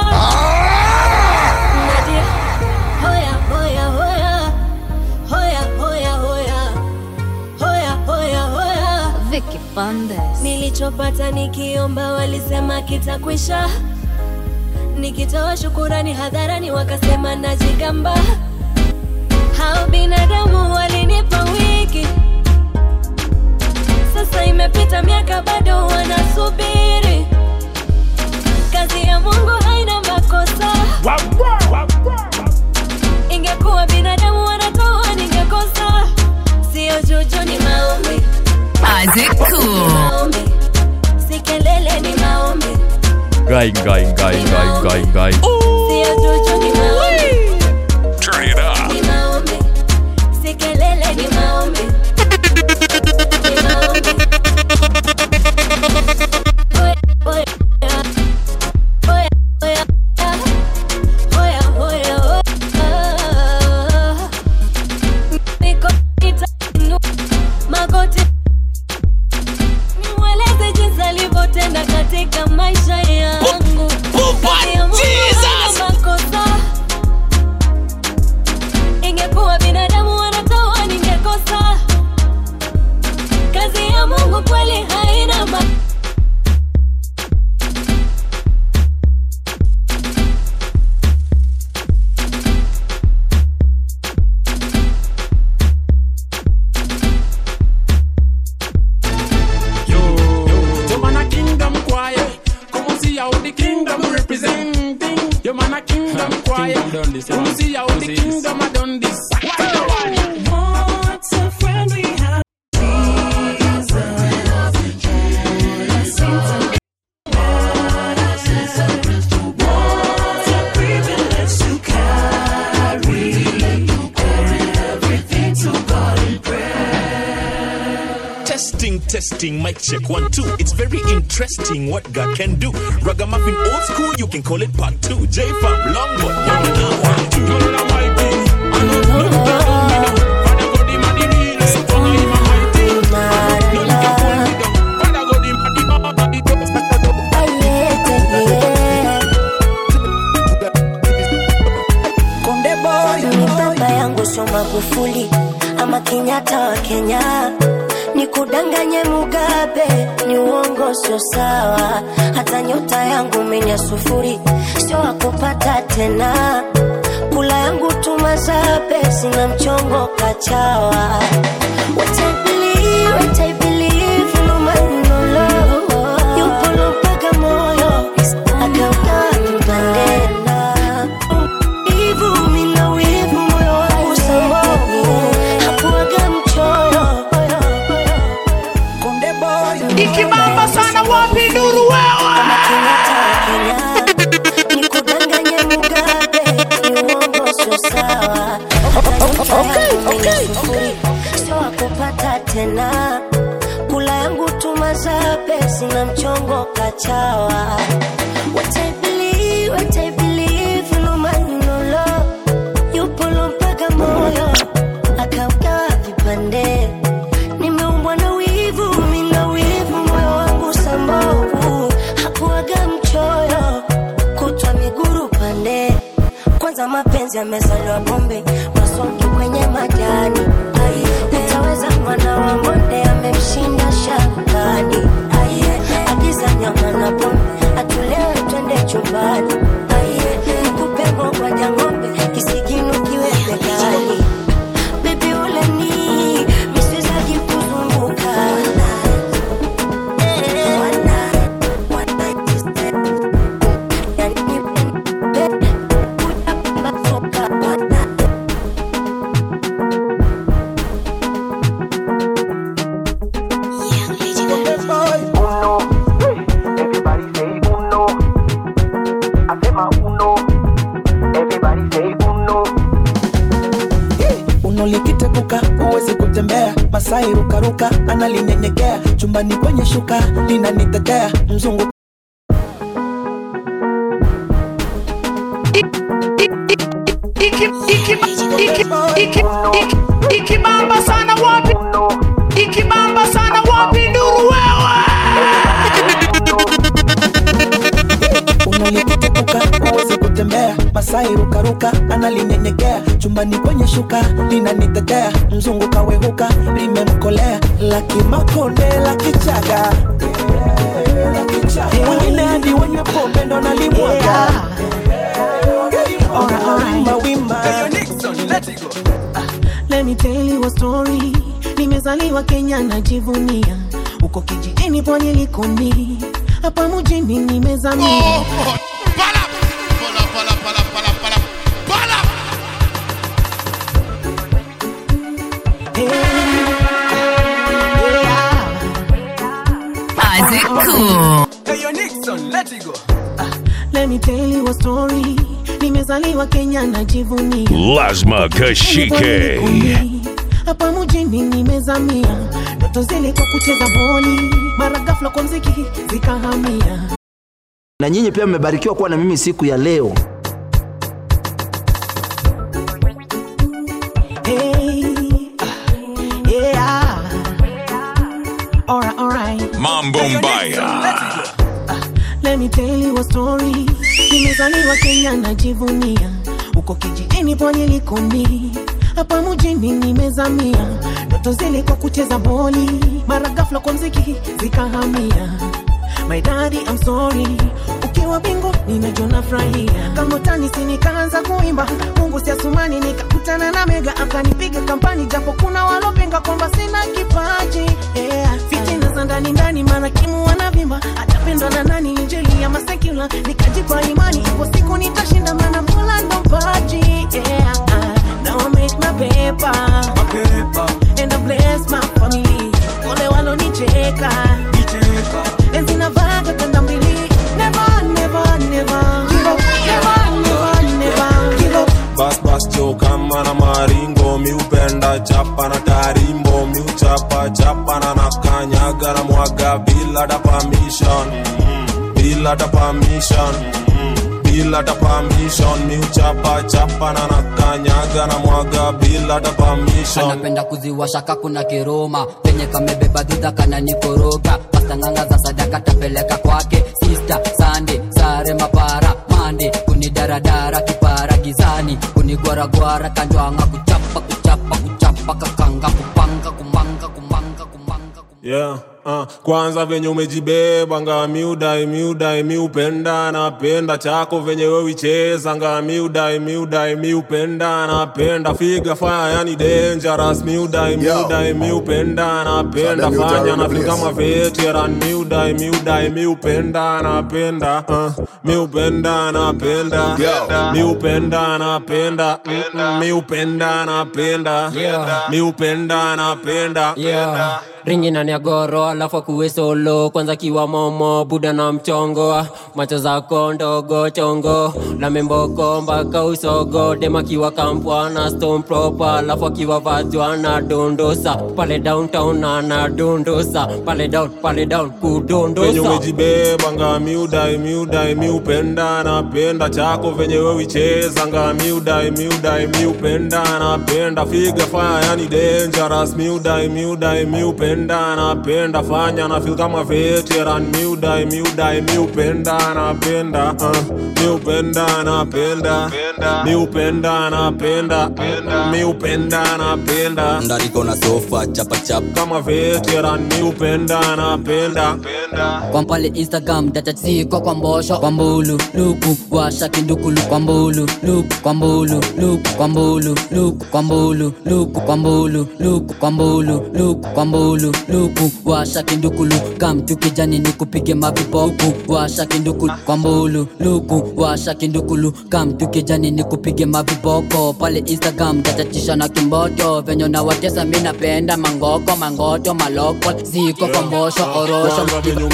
Nadia, hoya, hoya, hoya. Hoya, hoya, hoya. Hoya, hoya, hoya.
Vicky Fundes.
Nilichopata nikiomba walisema kitakwisha. Nikitoa shukurani hadharani wakasema najigamba. Hao binadamu walinipa wiki. Sasa imepita miaka bado wanasubiri. Kazi ya Mungu haina makosa. Ingekuwa binadamu wanatoa ningekosa. Sio juju ni maombi.
Is it cool?
Maombi. Si kelele ni maombi.
Guy, guy, guy, guy, guy, guy.
Sio juju ni maombi.
Turn it up.
Ni maombi. Si kelele ni maombi. Ni maombi. Hoya, hoya, hoya, hoya, hoya, hoya. Niko itanu magoti. Niweleze jinsi alivyotenda katika maisha yangu. Ingekuwa binadamu wanatoa ningekosa. Kazi ya Mungu kweli haina ma
Come see how the
the kingdom I done this. What the one?
What's a friend we have?
Testing, testing, mic check, one, two. It's very interesting what God can do. Ragamuffin old school, you can call it part two. J-Fam, long one, young and now, one, two. No, no, no, my thing. I know, no, no, no, no. Father go the muddy wheel, I don't know even my thing. No, you can pull me down. Father go the muddy wheel,
Konde boy, ni baba yangu sio Magufuli ama Kenyatta wa Kenya. Nikudanganye Mugabe ni uongo sio sawa. Hata nyota yangu menya sufuri sio wakupata tena. Kula yangu tumazabe sina mchongo kachawa. What I believe, what I believe, no man no love. You pull up mpaka moyo akauka mpandena. Ivu mina wivu moyo wangu samoni hakuwaga mchoyo.
Ikibamba sana wapi nuru wewe.
Nikudanganye Mugabe ni uongo sio sawa. Okay, okay, okay. Sio wakupata tena. Kula yangu tumazabe sina mchongo kachawa. What I believe, what I believe, no man no love. Yupo mpaka moyo akauka vipande. Nimeumbwa na wivu, mina wivu moyo wangu sambovu. Hakuwaga mchoyo, kutwa miguru pande. Kwanza mapenzi yamezaliwa bombe, masongi kwenye majani. Nitaweza mwana wa mbonde amemshinda shambani. Agiza nyama na pombe, atulewe twende chumbani. Nikupe ngogwa ja ngombe, kisigino kiwe begani. Baby ule ni misizaji kuzunguka.
Unolikitepuka uwezi kutembea. Masai rukaruka analinyenyekea. Chumbani kwenye shuka linanitetea. Mzungu
Ikibamba sana wapi. Ikibamba sana wapi nuru wewe.
unolikitepuka uwezi kutembea. Masai rukaruka analinyenyekea. Chumbani kwenye shuka linanitetea. Mzungu kawehuka limemkolea. Laki makonde laki chaga. Wengine hadi wenye pombe ndo nalimwaga. Wimba wimba.
Let me tell you a story. Nimezaliwa Kenya najivunia. Uko kijijini pwani Likoni. Hapa mjini nimezamia.
Oh, pala pala pala pala pala pala pala.
Isaac Cool.
Hey, yo, Nixon, let it go.
Let me tell you a story. Nimezaliwa Kenya najivunia.
Lazma Kashike.
Hapa mjini nimezamia. Ndoto zile kwa kucheza boli. Mara ghafla kwa mziki zikahamia.
Na nyinyi pia mmebarikiwa kuwa na mimi siku ya leo.
Hey, yeah. Alright, alright.
Mambo Mbaya.
Let me tell you a story. Nimezaliwa Kenya najivunia. Uko kijijini pwani Likoni. Hapa mjini nimezamia. Ndoto zile kwa kucheza boli. Mara ghafla kwa mziki zikahamia. My daddy I'm sorry. Ukiwa bingo ninajona frahia. Kama tani sinikaanza kuimba. Mungu si asumani nikakutana na mega. Akanipiga kampani japo kuna walopinga kwamba sina kipaji. Yeah. Fitina za ndani ndani mara kimu wanavimba. Hata
napendwa na nani, injili ama secular? Nikajipa imani ipo siku nitashinda, maana Mola ndo mpaji. Yeah, now I make my paper, my paper, and I bless my family. Ole walonicheka, nicheka, enzi navaga kanda mbili. Never, never, never give up, never, never, never give up.
Bas bas cho kama na maringo, mi upenda chapa na tarimbo, mi uchapa chapa na nakanyaga na mwaga bila da permission, bila da permission, bila da permission, mi uchapa chapa na nakanyaga na mwaga bila da permission.
Anapenda kuziwasha kakuna kiroma, penye kamebeba dhudha kana nikoroga, pasta nganga za sadaka tapeleka kwake, sister Sunday sare mapara mande, kunidaradara kipara gizani, kunigwaragwara kanjwanga kuchapa kuchapa kuchapa kakanga kupanga kumanga kumanga kumanga.
Yeah, uh, kwanza venye umejibeba nga miudai miudai miupenda napenda chako venye wewe icheza nga miudai miudai miupenda napenda figa fire yani dangerous miudai miudai miupenda napenda fanya na feel kama veteran miudai miudai miupenda napenda uh, miupenda napenda miupenda napenda miupenda napenda miupenda napenda
ringi na niagoro alafu kuwe solo, kwanza kiwa momo buda na mchongo, macho zako ndogo chongo na memboko mpaka usogo, dema kiwa kampwa na stone proper, alafu kiwa vajwa na dondosa pale downtown na na dondosa pale down pale down kudondosa.
Venye umejibeba nga miudai miudai miupenda napenda chako venye wewe icheza nga miudai miudai miupenda napenda figa fire yani dangerous miudai miudai miupenda napenda fanya na feel kama veteran miudai miudai miupenda napenda uh, miupenda napenda miupenda napenda miupenda napenda
ndani kona sofa chapa chapa
kama veteran miupenda napenda
kwa pale Instagram data ziko kwa mbosho kwa mbulu luku washa kindukulu kwa mbulu luku kwa mbulu luku kwa mbulu luku kwa mbulu luku kwa mbulu luku kwa mbulu luku kwa mbulu luku washa kindukulu kam tukijani nikupige mavipoku washa kindukulu kwa mbulu luku washa kindukulu kam tukijani nikupige mavipoko pale Instagram datatisha na kimboto venyo na watesa mimi napenda mangoko mangoto maloko ziko kwa mbosho orosho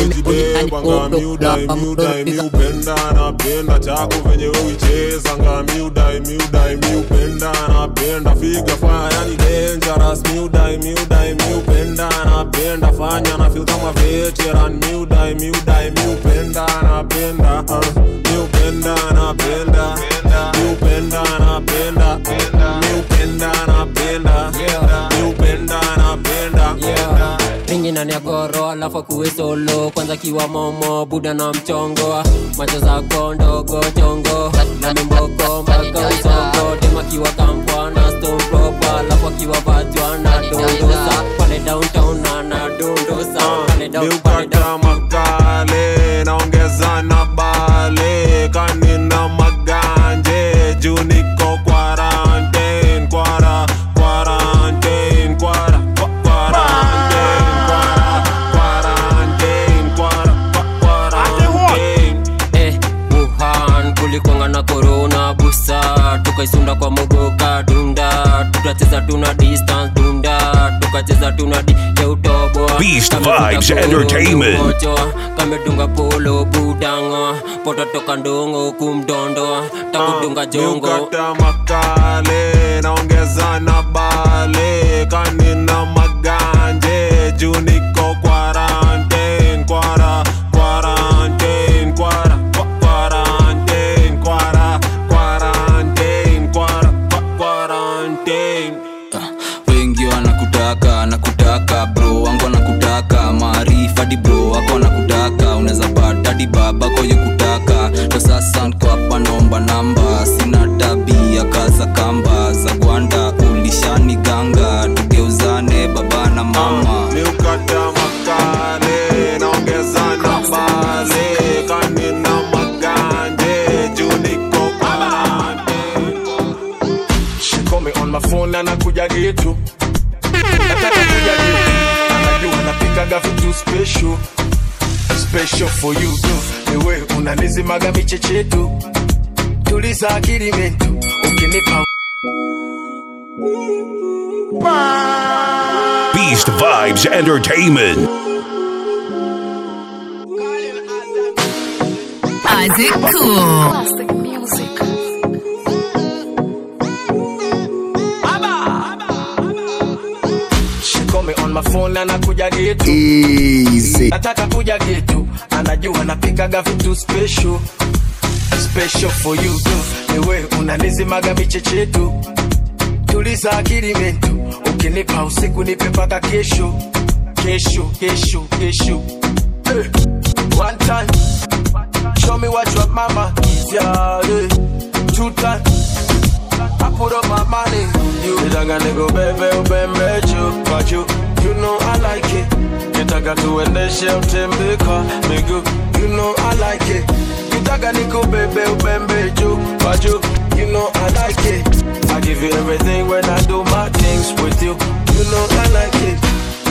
miudai miudai miupenda napenda chako venye wewe icheza nga miudai miudai miupenda napenda figa fire yani dangerous miudai miudai miupenda napenda fanya na feel kama veteran miudai miudai miupenda napenda uh, miupenda napenda miupenda napenda miupenda napenda miupenda napenda
ringi na niagoro alafu kuwe solo, kwanza kiwa momo buda na mchongo, macho zako ndogo chongo na mimboko mpaka usogo, dema kiwa kampwa na stone proper, alafu kiwa vajwa na dondosa pale downtown na na dondosa pale down pale down
makale naongeza na bale kanina maganje juu niko quarantine kwara quarantine kwara
kulikwanga na corona busa tukaisunda kwa mogoka dunda tukacheza tuna distance dunda tukacheza tuna di ya utobo
Beast Vibes Entertainment
kamedunga polo budanga poto toka ndongo kumdondo takudunga jongo
ukata makale naongeza na bale kanina maganje juu niko quarantine kwara quarantine kwara
wengi wanakutaka nakutaka bro wangu wanakutaka maarifa di bro wako wanakutaka unaweza pata di baba kwa kutaka ndo sasa niko hapa naomba namba sina tabia kaza kamba za gwanda ulishani ganga tugeuzane baba na mama
miukata makale naongeza na bale kanina maganje juu niko
my phone na nakuja getu nataka kuja getu anajua napikaga vitu special
special for you do. The way unanizimaga michechetu, tuliza akili mentu, ukinipa
Beast Vibes Entertainment.
Isaac Cool. Classic music.
She call me on my phone na nakuja getu.
Easy.
Nataka kuja getu. Anajua napikaga vitu special. Special for you do. The way unanizimaga michechetu, tuliza akili mentu, ukinipa usiku nipe paka kesho. Kesho, kesho, kesho. Hey. One time, show me what your mama is, yeah, hey. Two time, I put up my money. You nitaka niko bebe ubembe you, but you, you know I like it. Nitaka tuendeshe utembeka miguu, you know I like it. Nitaka niko bebe ubembe you, but you, you know I like it. I give you everything when I do my things with you, you know I like it.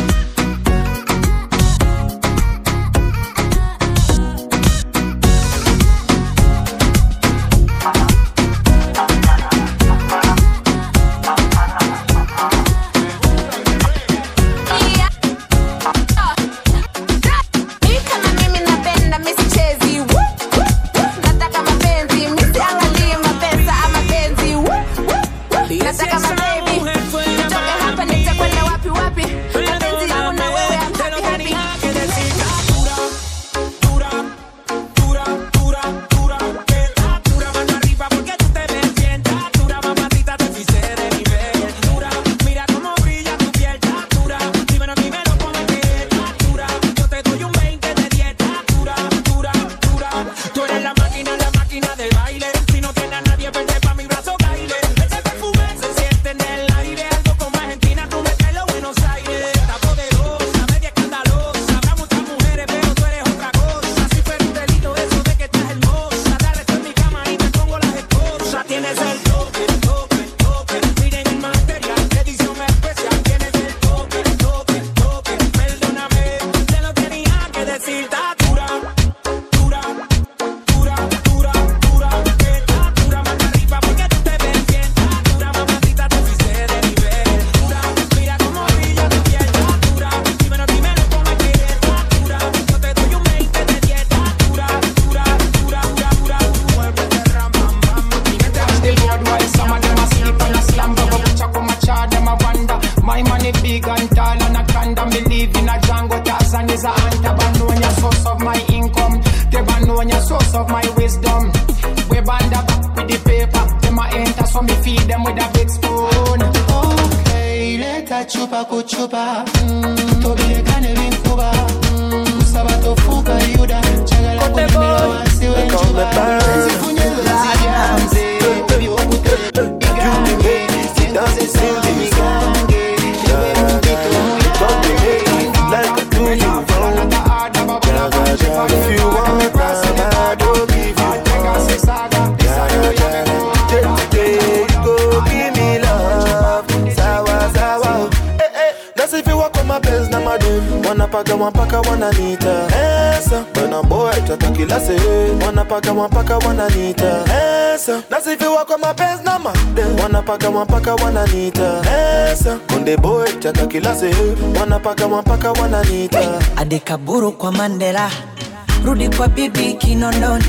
Wanapaka wanapaka wananita esa, bana boy tatakila se. Wanapaka wanapaka wananita esa, nasifi wako mapenzi na made. Wanapaka wanapaka wananita esa, konde boy tatakila se. Wanapaka wanapaka wananita
hey, adekaburu kwa Mandela, rudi kwa bibi Kinondoni,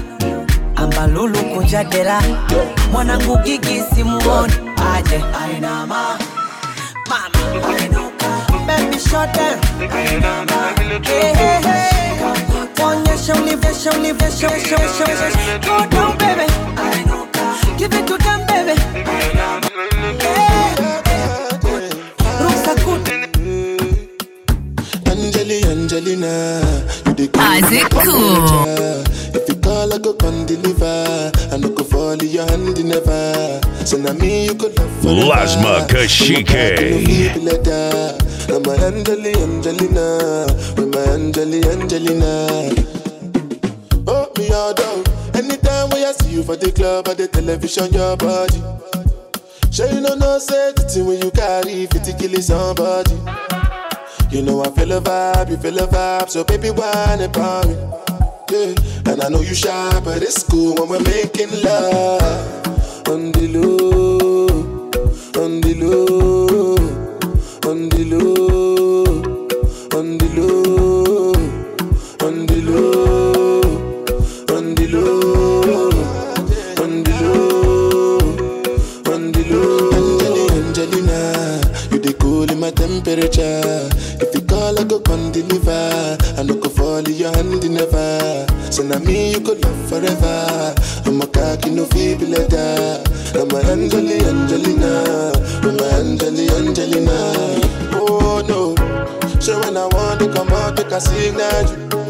ambalulu kujadela, mwanangu gigi simuoni aje ainama mama ainuka baby short down hey hey hey onyesha ulivesha ulivesha go down baby give it to them baby ruksa kut
Angeli Angelina
Isaac Cool.
If you call I go come deliver, I no go fall in your hand never. So now me you could love forever.
Lasma Kashike.
I'm my Angeli Angelina, with my Angeli Angelina. Oh me all down. Anytime when I see you for the club or the television, your body. Sure you know no say the thing when you carry fifty kill somebody. You know I feel a vibe, you feel a vibe, so baby, whine about me. Yeah, and I know you shy, but it's cool when we're making love. On the low, on the low, on the low, on the low, on the low, on the low, on the low, on the low. Angelina, you the cool in my temperature. If you call, I go come deliver. I no go fall in your hand never. So now me you could love forever. I'm a cocky no feeble letter. I'm a Angeli Angelina. I'm a Angeli Angelina. Oh no. So when I want to come out, take a signal.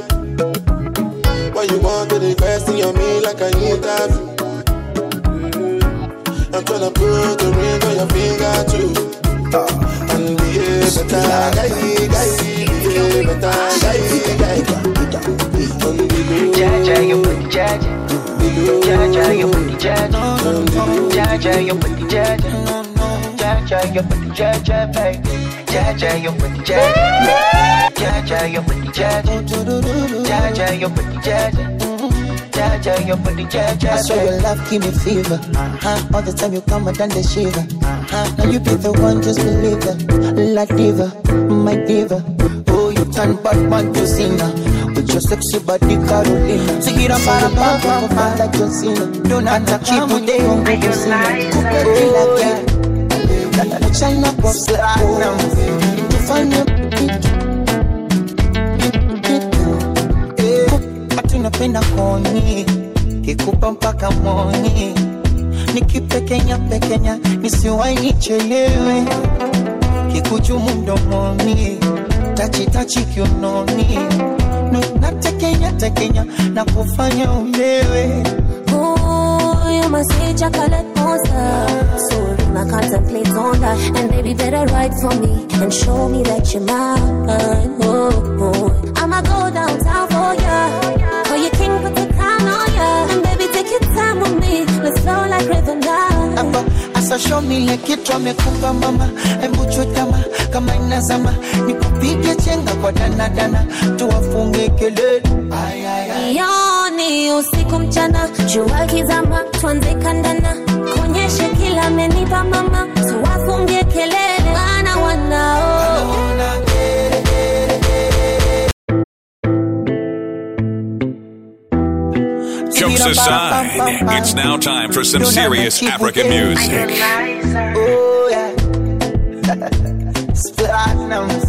Why you want to request in me like I interview? I'm tryna put the ring on your finger too. And be a better guy, guy, be a better guy, guy.
Jaja, you put the jaja. Jaja, you put the jaja. Jaja, you put the jaja. Jaja, you put the jaja, baby. Jaja, you put the jaja. Jaja, you put the jaja. Jaja, you put the jaja. Jaja, you put the jaja.
I swear your love give me fever. Uh-huh. All the time you come and done the shiver. Uh-huh. Now you be the one, just believe it. La diva, my diva. Oh, you turn Batman to singer. With your sexy body, Carolina. Sing it up, para, para, para, para, like John Cena. Don't have to keep today on the singer. Oh, yeah. China boss, platinum. You find your napenda koni kikupa mpaka moni nikipe Kenya pekenya nisiwai nichelewe kikuchumu mdomoni tachi tachi kiunoni natekenya tekenya na kufanya ulewe.
Ooh, you must say chocolate monster. So I contemplate on that. And baby better write for me and show me that you're mine. Oh, oh. I'ma go downtown for ya. For your king put the crown on ya. And baby take your time with me. Let's flow like rhythm now.
Asa show me like kitu amekupa mama. Embu chutama kama inazama. Nikupige chenga kwa dana dana. Tuwafunge kelele. Ay ay ay.
Yoni usiku mchana. Jua kizama tuanze kandana. Konyeshe kila amenipa mama. Tuwafunge kelele. Wana wanao.
Jokes aside, it's now time for some serious African music.
Oh yeah. Platinums.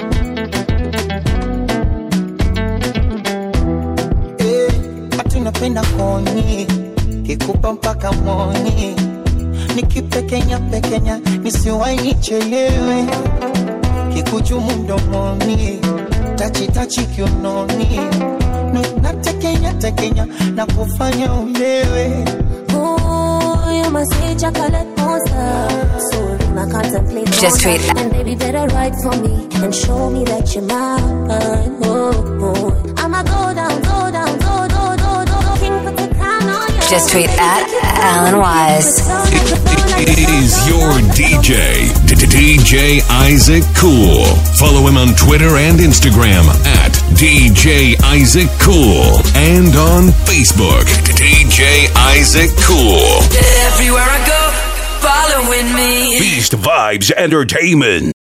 Eh, watu napenda koni kikupa mpaka moni nikipe Kenya pekenya nisiwai nichelewe kikuchumu mdomoni tachi tachi kiunoni natekenya tekenya na kufanya ulewe.
Ooh, you must say chocolate monster. So I contemplate. Just tweet. And baby better write for me and show me that you're mine. Oh, oh. I'ma go down, go down, go, go, go, go. King put the crown on ya.
Just tweet at Alan Wise.
It is your D J, D J Isaac Cool. Follow him on Twitter and Instagram at D J Isaac Cool and on Facebook, D J Isaac Cool.
Everywhere I go, following me.
Beast Vibes Entertainment.